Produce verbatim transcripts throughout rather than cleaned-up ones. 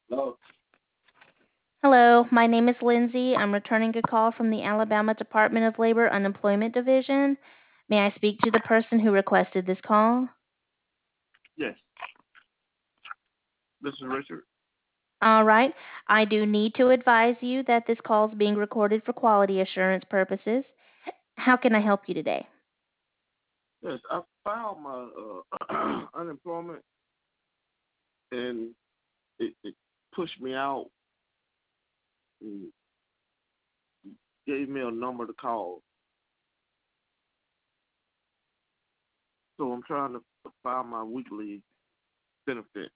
No, Hello, my name is Lindsay. I'm returning a call from the Alabama Department of Labor Unemployment Division. May I speak to the person who requested this call? yes, this is Richard. All right. I do need to advise you that this call is being recorded for quality assurance purposes. How can I help you today? Yes, I filed my uh, unemployment and it, it pushed me out and gave me a number to call. So I'm trying to file my weekly benefit.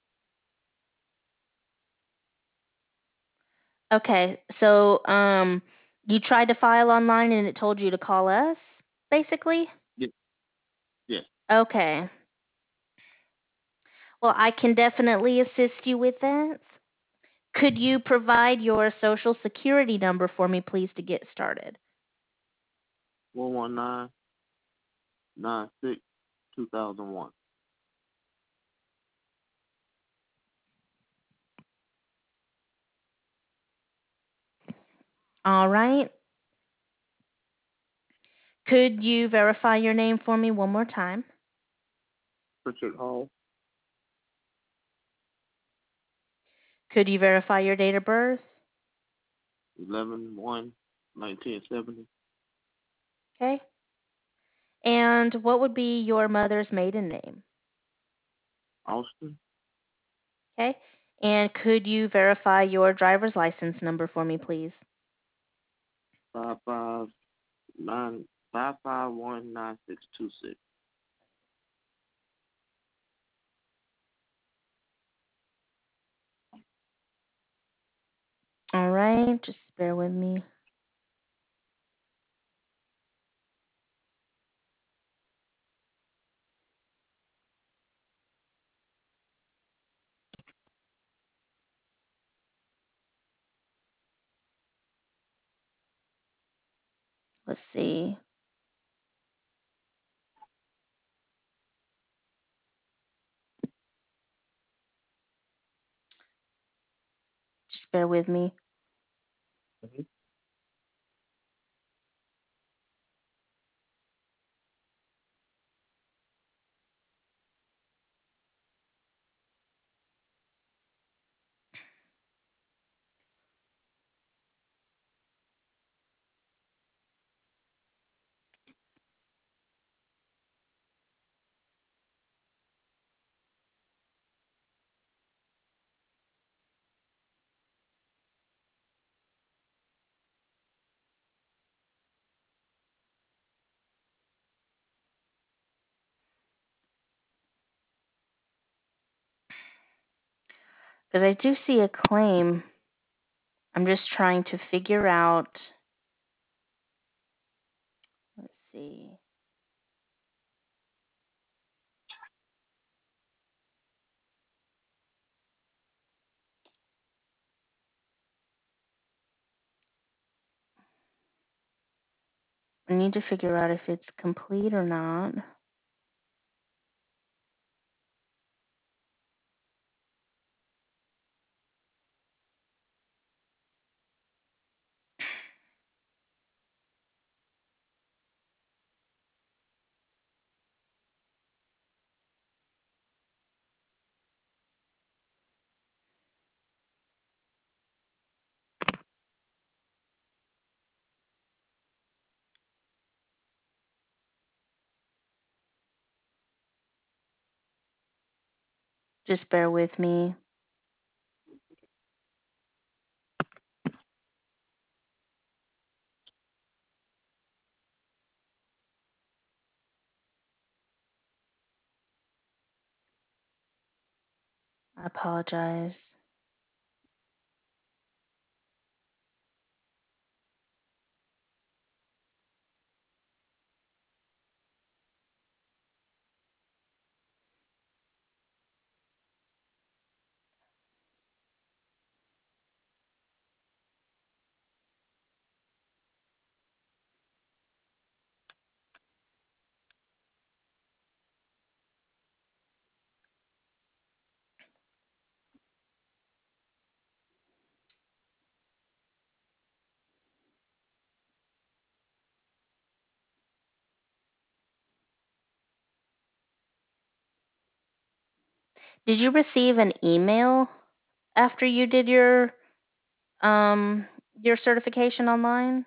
Okay, so um you tried to file online and it told you to call us, basically? Yes, yes. Okay. Well, I can definitely assist you with that. Could you provide your social security number for me, please, to get started? One one nine nine six two thousand one. All right. Could you verify your name for me one more time? Richard Hall, Could you verify your date of birth? eleven one nineteen seventy. Okay. And what would be your mother's maiden name? Austin, Okay. And could you verify your driver's license number for me, please? five five nine five five one nine six two six. All right. Just bear with me. Let's see. Just bear with me. Mm-hmm. Because I do see a claim. I'm just trying to figure out. Let's see. I need to figure out if it's complete or not. Just bear with me. I apologize. Did you receive an email after you did your um your certification online?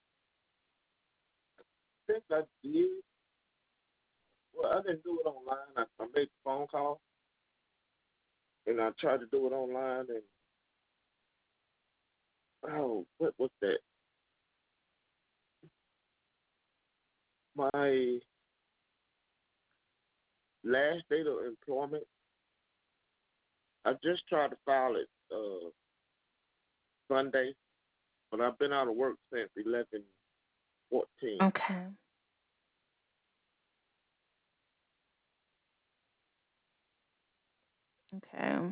I think I did. Well, I didn't do it online. I, I made a phone call and I tried to do it online and oh, what was that? My last date of employment. I just tried to file it uh Sunday, but I've been out of work since eleven fourteen. Okay. Okay.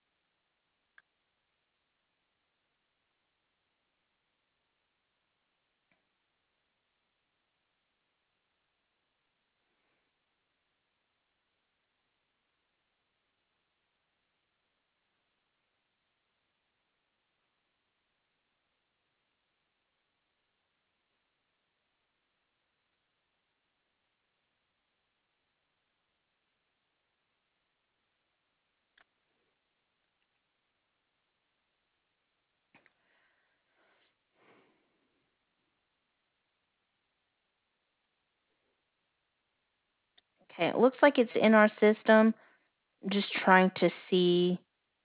Okay. It looks like it's in our system. I'm just trying to see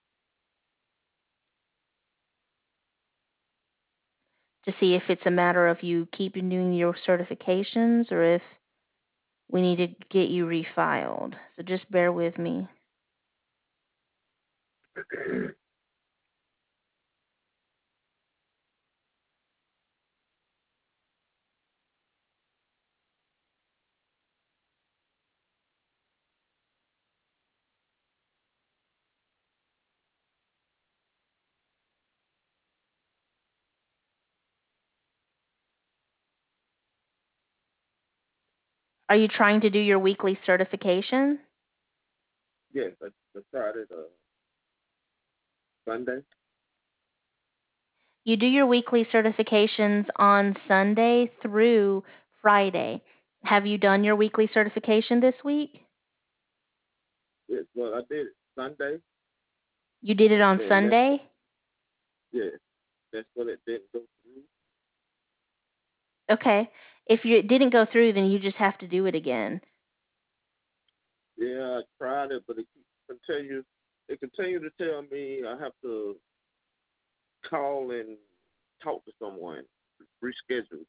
to see if it's a matter of you keeping doing your certifications or if we need to get you refiled. So just bear with me. Are you trying to do your weekly certification? Yes, I, I tried it uh Sunday. You do your weekly certifications on Sunday through Friday. Have you done your weekly certification this week? Yes, well I did it Sunday You did it on and that's Sunday? yeah, that's what it didn't go through. Okay. If you it didn't go through, then you just have to do it again. Yeah, I tried it, but it continue. It continued to tell me I have to call and talk to someone, reschedule.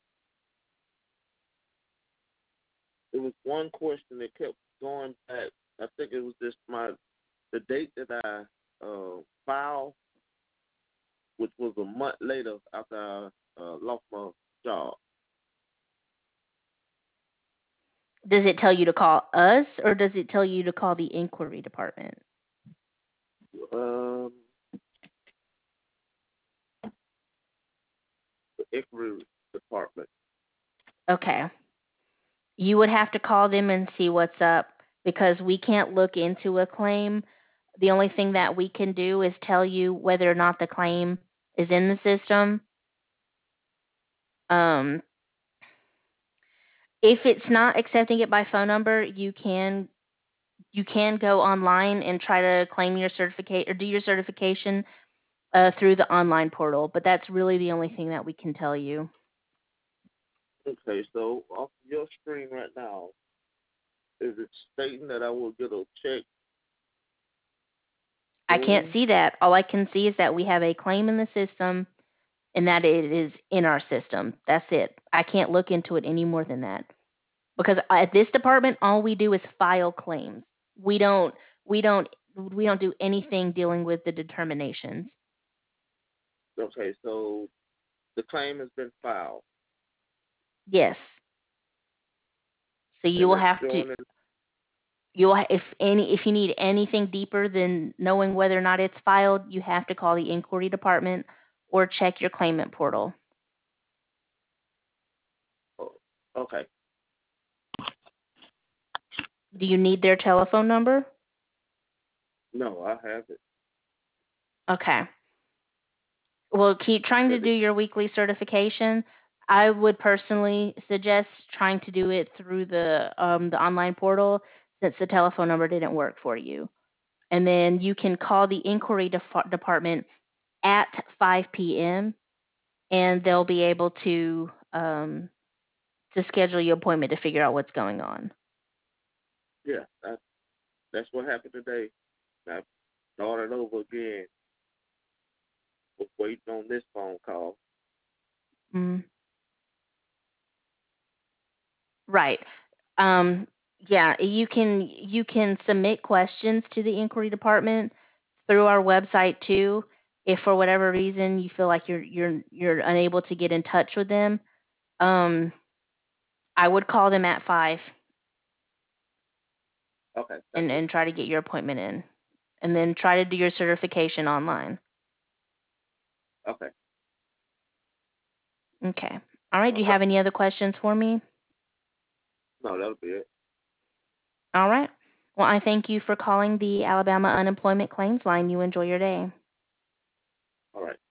It was one question that kept going back. I think it was just my the date that I uh, filed, which was a month later after I uh, lost my job. Does it tell you to call us or does it tell you to call the inquiry department? Um, the inquiry department. Okay. You would have to call them and see what's up because we can't look into a claim. The only thing that we can do is tell you whether or not the claim is in the system. Um, if it's not accepting it by phone number, you can you can go online and try to claim your certificate or do your certification uh, through the online portal. But that's really the only thing that we can tell you. Okay, so off your screen right now, is it stating that I will get a check I can't soon? see that. All I can see is that we have a claim in the system and that it is in our system. That's it. I can't look into it any more than that. Because at this department, all we do is file claims. We don't we don't we don't do anything dealing with the determinations. Okay, so the claim has been filed, Yes. So you and will it's have to showing it. you'll ha- if any if you need anything deeper than knowing whether or not it's filed, you have to call the inquiry department or check your claimant portal. Oh, okay, Do you need their telephone number? no, I have it. Okay. Well, keep trying to But do it your weekly certification. I would personally suggest trying to do it through the um, the online portal since the telephone number didn't work for you. and then you can call the inquiry def- department at five p.m. and they'll be able to um, to schedule your appointment to figure out what's going on. Yeah, that, that's what happened today. I started over again. Was waiting on this phone call. Mm. Right. Um, yeah, you can you can submit questions to the inquiry department through our website too. If for whatever reason you feel like you're you're you're unable to get in touch with them, um, I would call them at five Okay, thank and you. and try to get your appointment in, and then try to do your certification online. Okay. Okay. All right. Do All you right. have any other questions for me? No, that'll be it. All right. Well, I thank you for calling the Alabama Unemployment Claims Line. You enjoy your day. All right.